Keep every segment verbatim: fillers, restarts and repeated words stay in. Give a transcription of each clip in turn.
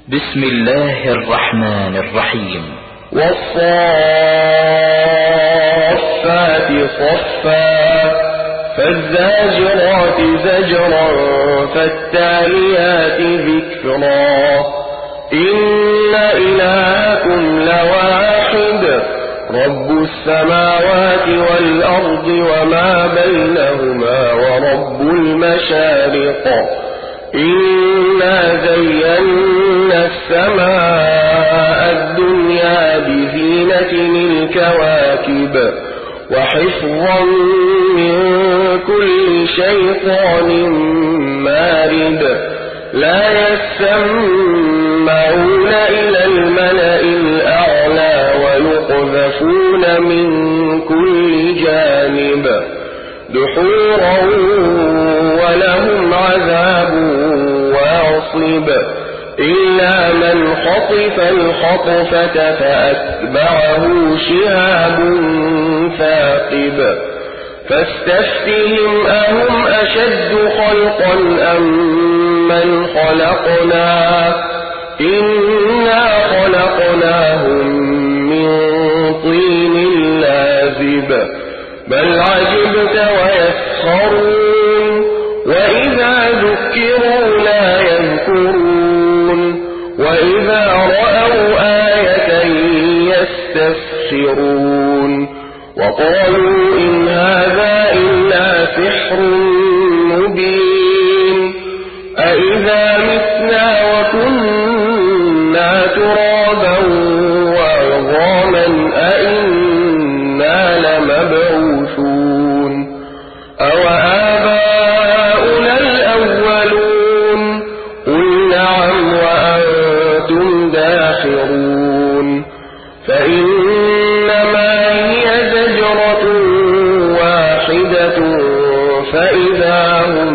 بسم الله الرحمن الرحيم. والصافات صفا فالزاجرات زجرا فالتاليات ذكرا إن إلهكم لواحد رب السماوات والأرض وما بينهما ورب المشارق إنا زينا السماء الدنيا بزينة الكواكب وحفظا من كل شيطان مارد لا يسمعون إلى الملأ الأعلى ويقذفون من كل جانب دحورا ولهم عذاب واصب إلا من خطف الخطفة فأتبعه شهاب ثاقب فاستفتهم أهم أشد خلقا أم من خلقنا إنا خلقناهم من طين لازب بل عجبت ويسخرون وإذا ذكروا لا يذكرون وإذا رأوا آية يستسخرون وقالوا إن هذا إلا سحر مبين أإذا متنا وكنا ترابا وعظاما أإنا لمبعوثون أو آباؤنا الأولون قل نعم وأنتم داخرون فإنما هي زجرة واحدة فإذا هم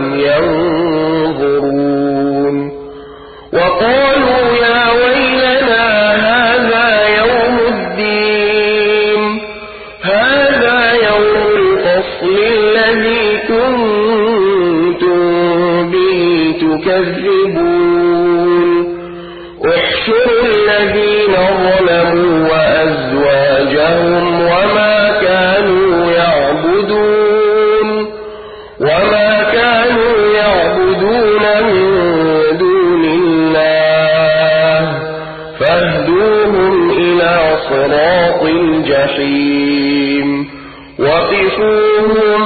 ينظرون وقالوا يا ويلنا هذا يوم الدين هذا يوم الفصل الذي كنتم به تكذبون احشروا الذين ظلموا وأزواجهم وما كانوا يعبدون وما كانوا يعبدون من دون الله فاهدوهم إلى صراط الجحيم وقفوهم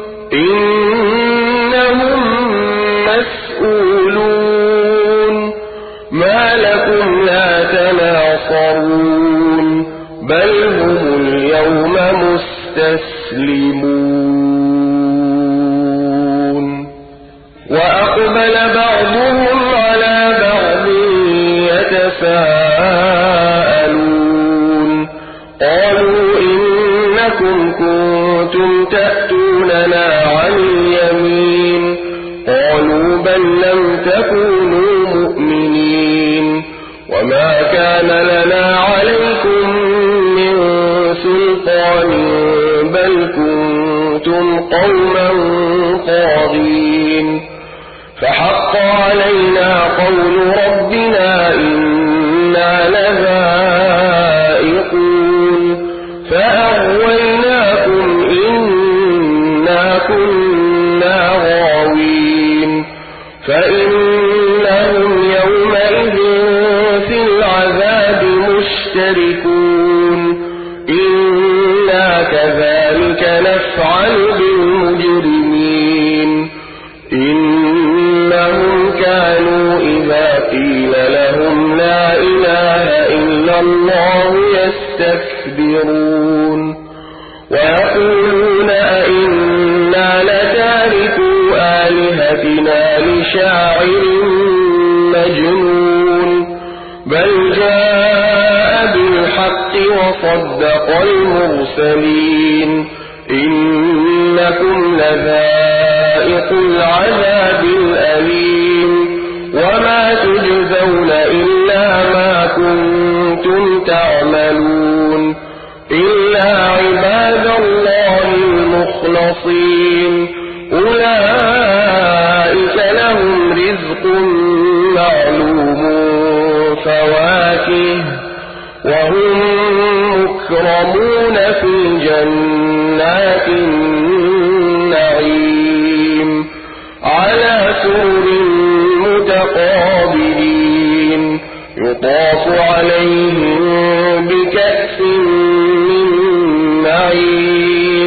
إنهم مسؤولون ما لكم لا تناصرون بل هم اليوم مستسلمون وأقبل بعضهم على بعض يتساءلون قالوا إنكم كنتم تأتوننا عن اليمين قالوا بل لم تكونوا مؤمنين وما كان لنا عليكم من سلطان بل كنتم قوما طاغين فحق علينا قول ربنا إنا لذائقون فأغويناكم إنا كنا غاوين فإنهم يومئذ في العذاب مشتركون إنا كذلك نفعل بالمجرمين إنهم كانوا إذا قيل لهم لا إله إلا الله يستكبرون ويقولون أئنا لتاركو آلهتنا لشاعر مجنون بل جاء بالحق وصدق المرسلين إنكم لذائق العذاب الأليم وما تجزون إلا ما كنتم تعملون إلا عباد الله المخلصين أولئك لهم رزق معلوم وفاكهة وهم مكرمون في جنات النعيم على سرر متقابلين يطاف عليهم بكأس من معين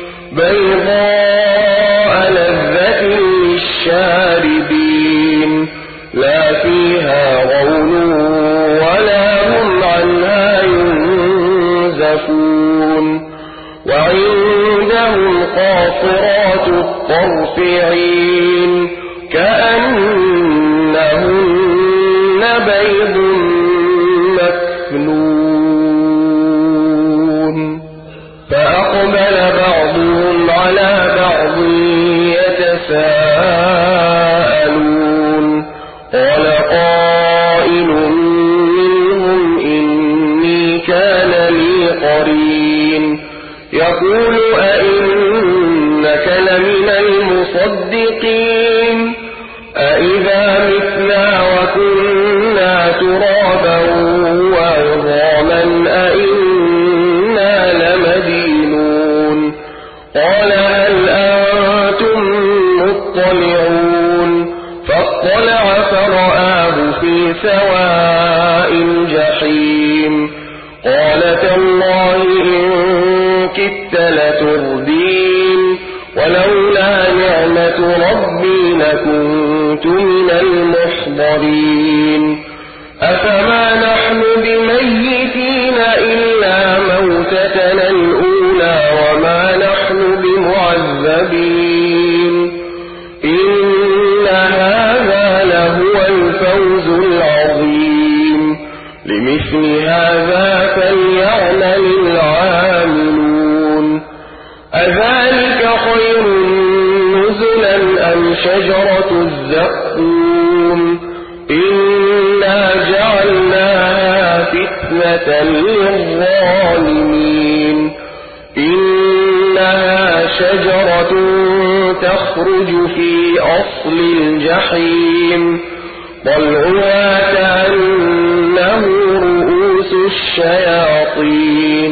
بيضاء لذة للشاربين لا فيها غول ولا هم عنها ينزفون وعندهم قاصرات الطرف عين كأنهن بيض مكنون فأقبل بعضهم على بعض يتساءلون قال قائل منهم إني كان لي قرين يقول أئنك لمن المصدقين أئذا متنا وكنا ترابا وعظاما أئنا لمدينون قال هل أنتم مطلعون فاطلع فرآه في سواء الجحيم قال تالله إن كدت لتردين ولولا نعمة ربي لكنت من المحضرين أفما نحن بميتين إلا موتتنا الأولى وما نحن بمعذبين إن هذا لهو الفوز العظيم لمثل هذا فليعمل العاملون أذلك خير نزلا أم شجرة الزقوم إنا جعلناها فتنة للظالمين إنها شجرة تخرج في أصل الجحيم طلعها كأنه رؤوس الشياطين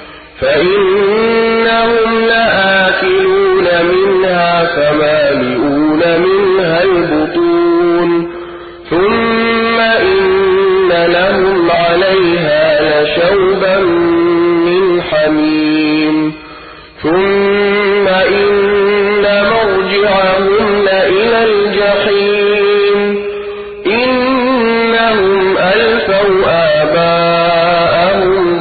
فإنهم لآكلون منها فمالئون منها البطون ثم إن لهم عليها لشوبا من حميم ثم إن مرجعهم لإلى الجحيم إنهم ألفوا آباءهم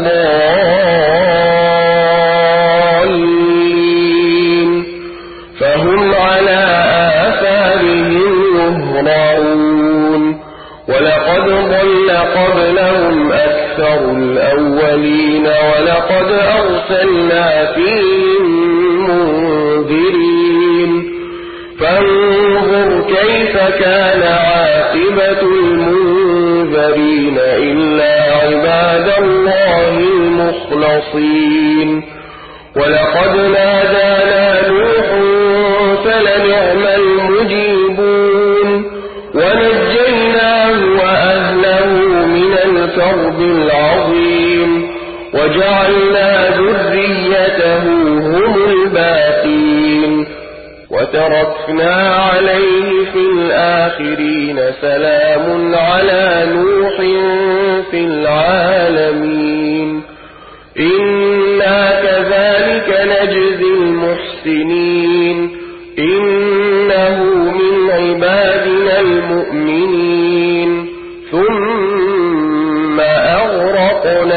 ضالين فهم على آثارهم يهرعون ولقد ضل قبلهم أكثر الأولين ولقد أرسلنا فيهم منذرين فانظر كيف كان عاقبة المنذرين إلا عباد الله المخلصين ولقد نادانا نوح فلنعم المجيبون ونجيناه وأهله من الكرب العظيم وجعلنا ذريته هم الباقين وتركنا عليه في الآخرين سلام على نوح في العالمين إنا كذلك نجزي المحسنين إنه من عبادنا المؤمنين ثم أغرقنا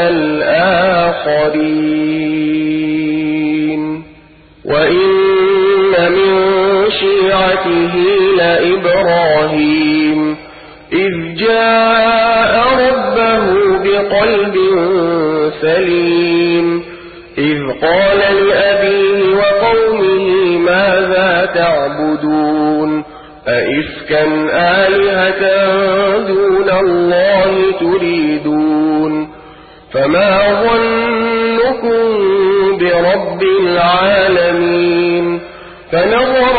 الآخرين وإن من شيعته لإبراهيم إذ جاء ربه بقلب سليم إذ قال لأبيه وقومه ماذا تعبدون أئفكا آلهة دون الله تريدون فما ظنكم برب العالمين فنظر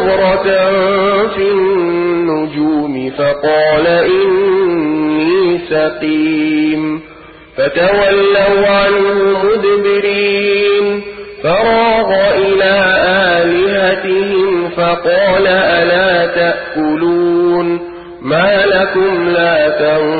نظرة في النجوم فقال إني مستقيم فتولوا عنه مدبرين فراغ إلى آلهتهم فقال ألا تأكلون ما لكم لا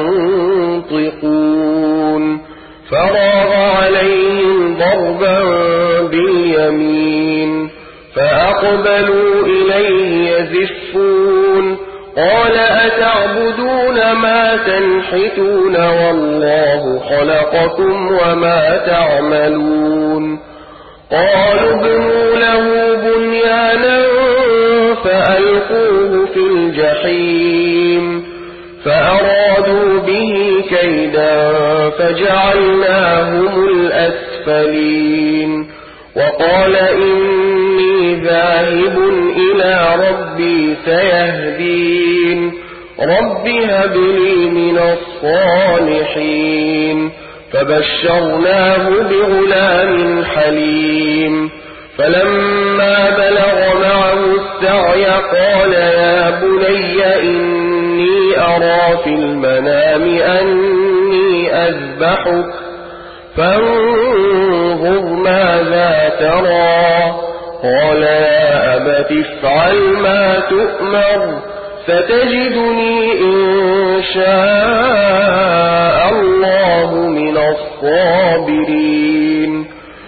تنطقون فراغ عليهم ضربا باليمين فأقبلوا إليه يزفون قال أتعبدون ما تنحتون والله خلقكم وما تعملون قالوا ابنوا له بنيانا فألقوه في الجحيم فأرادوا به كيدا فجعلناهم الأسفلين وقال إني ذاهب إلى ربي سيهدين رب هب لي من الصالحين فبشرناه بغلام حليم فلما بلغ معه السعي قال يا بني إني أرى في المنام أني أذبحك فانظر ماذا ترى قال يا أبت افعل ما تؤمر ستجدني إن شاء الله من الصابرين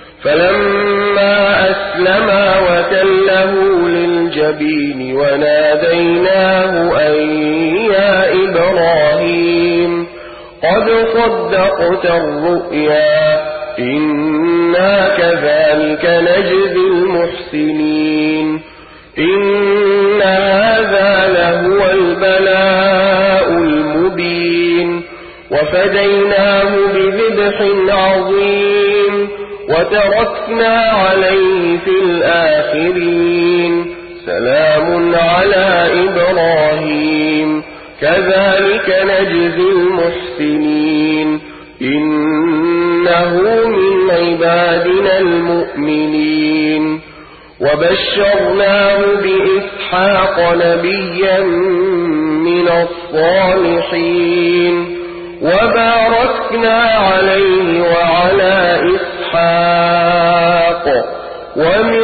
فلما أسلما وتله للجبين وناديناه أن يا إبراهيم قد صدقت الرؤيا إنا كذلك نجزي المحسنين إن هذا لهو البلاء المبين وفديناه بذبح عظيم وتركنا عليه في الآخرين سلام على إبراهيم كذلك نجزي المحسنين إنه من عبادنا المؤمنين وبشرناه بإسحاق نبيا من الصالحين وباركنا عليه وعلى إسحاق ومن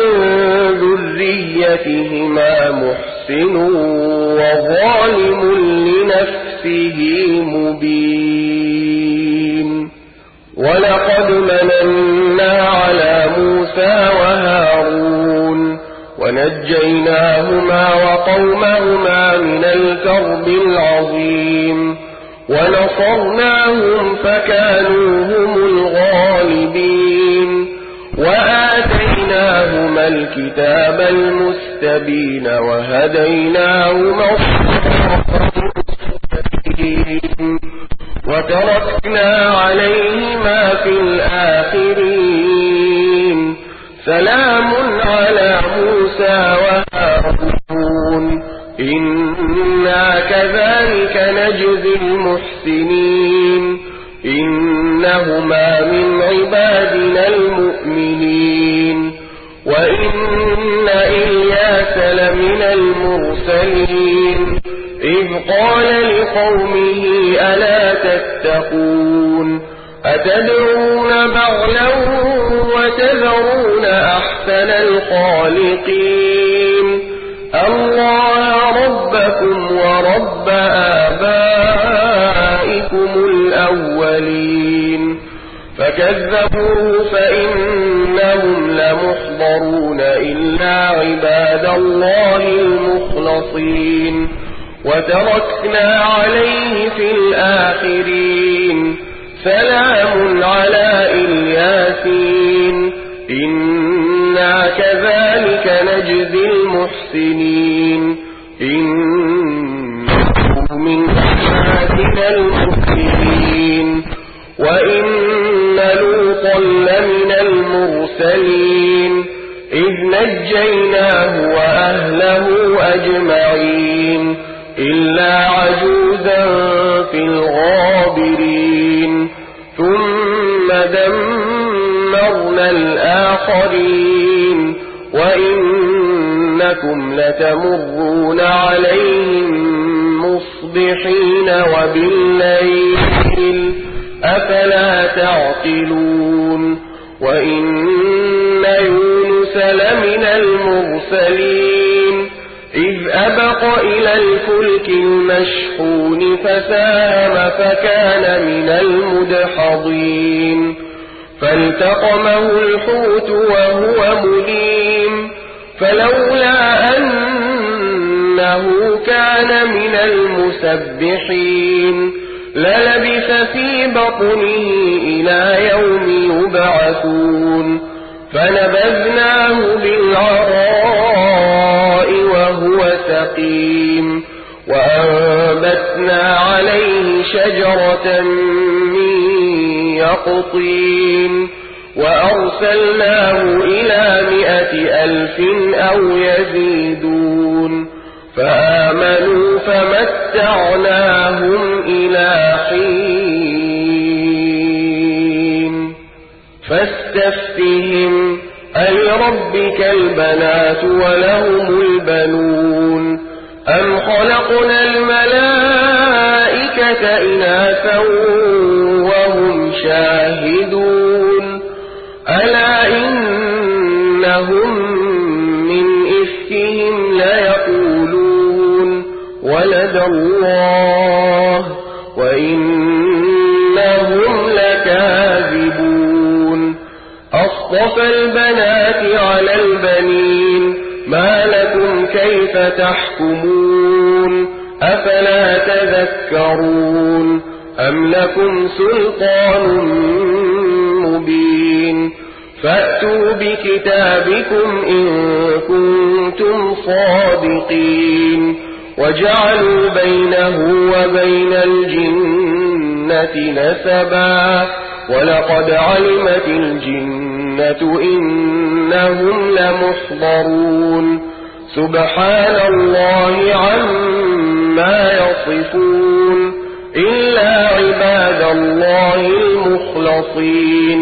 ذريتهما محسن وظالم لنفسه مبين ولقد مننا على موسى وهارون ونجيناهما وقومهما من الكرب العظيم ونصرناهم فكانوا هم الغالبين وآتيناهما الكتاب المستبين وهديناهما الصراط المستقيم وتركنا عليهما في الآخرين سلام على موسى وهارون إنا كذلك نجزي المحسنين إنهما من عبادنا المؤمنين وإن إلياس لمن المرسلين إذ قال لقومه ألا تتقون أتدعون بعلا وتذرون أحسن الخالقين الله ربكم ورب آبائكم الأولين فكذبوه فإنهم لمحضرون إلا عباد الله المخلصين وتركنا عليه في الآخرين سلام على إلياسين إنا كذلك نجزي المحسنين إنه من عبادنا المسلمين وإن لوطا لمن المرسلين إذ نجيناه وأهله أجمعين إلا عجوزا في الغابرين ثم دمرنا الآخرين وإنكم لتمرون عليهم مصبحين وبالليل أفلا تعقلون وإن يونس لمن المرسلين إذ أبق إلى الفلك المشحون فساهم فكان من المدحضين فالتقمه الحوت وهو مليم فلولا أنه كان من المسبحين للبث في بطنه إلى يوم يبعثون فنبذناه بالعراء وهو سقيم وأنبتنا عليه شجرة من يقطين وأرسلناه إلى مئة ألف أو يزيدون فآمنوا فمتعناهم إلى حين فاستفتهم ألربك البنات ولهم البنون أم خلقنا الملائكة إناثا وهم شاهدون ألا إنهم من إفكهم ليقولون ولد الله وإنهم لكاذبون أصطفى البنات على البنين ما لكم كيف تحكمون أفلا تذكرون أم لكم سلطان مبين فأتوا بكتابكم إن كنتم صادقين وجعلوا بينه وبين الجنة نسبا ولقد علمت الجنة إنهم لمحضرون سبحان الله عما يصفون إلا عباد الله المخلصين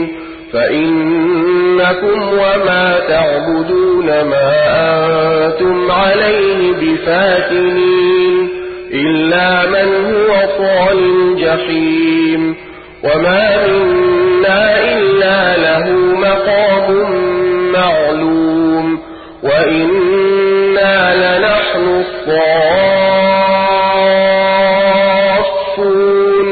فإنكم وما تعبدون ما أنتم عليه بفاتنين إلا من هو صال الجحيم وما منا إلا له مقام معلوم وإنا لنحن الصافون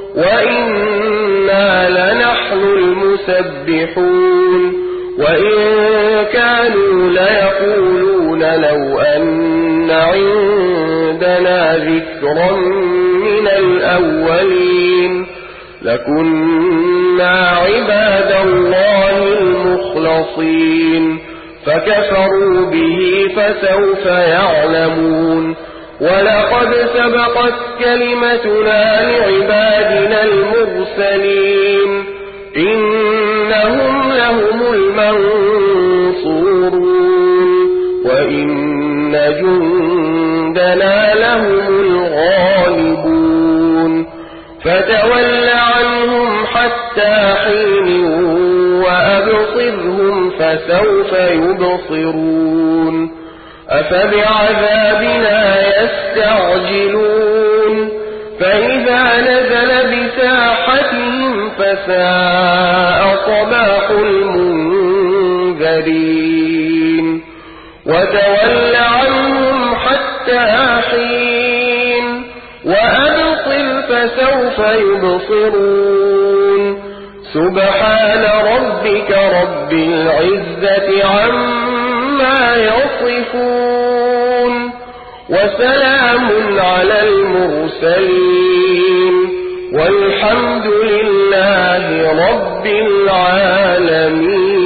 وإنا لنحن المسبحون وإن كانوا ليقولون لو أن عندنا ذكرا من الأولين لكنا عباد الله المخلصين فكفروا به فسوف يعلمون ولقد سبقت كلمتنا لعبادنا المرسلين إنهم لهم المنصورون وإن جندنا لهم الغالبون فتول عنهم حتى حين وأبصرهم فسوف يبصرون أفبعذابنا يستعجلون فإذا نزل بساحتهم فساء صباح المنذرين وتول عنهم حتى حين وأبصر فسوف يبصرون سبحان ربك رب العزة عما يصفون وسلام على المرسلين والحمد لله رب العالمين.